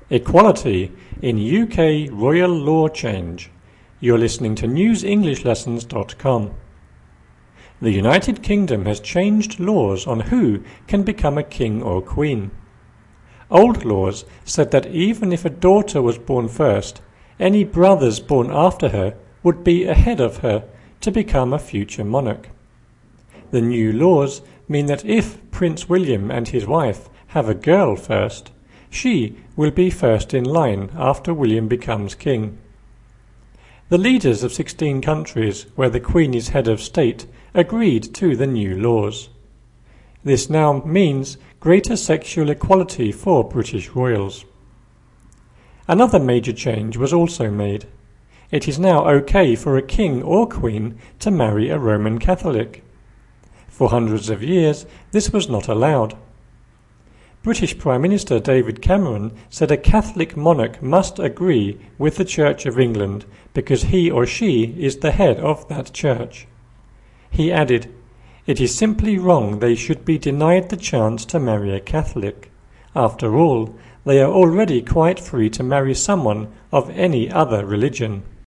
Equality in UK Royal Law Change. You're listening to newsenglish.lessons.com. The United Kingdom has changed laws on who can become a king or queen. Old laws said that even if a daughter was born first, any brothers born after her would be ahead of her to become a future monarch. The new laws mean that if Prince William and his wife have a girl first, she will be first in line after William becomes king. The leaders of 16 countries where the Queen is head of state agreed to the new laws. This now means greater sexual equality for British royals. Another major change was also made. It is now okay for a king or queen to marry a Roman Catholic. For hundreds of years, this was not allowed. British Prime Minister David Cameron said a Catholic monarch must agree with the Church of England because he or she is the head of that church. He added, "It is simply wrong they should be denied the chance to marry a Catholic. After all, they are already quite free to marry someone of any other religion."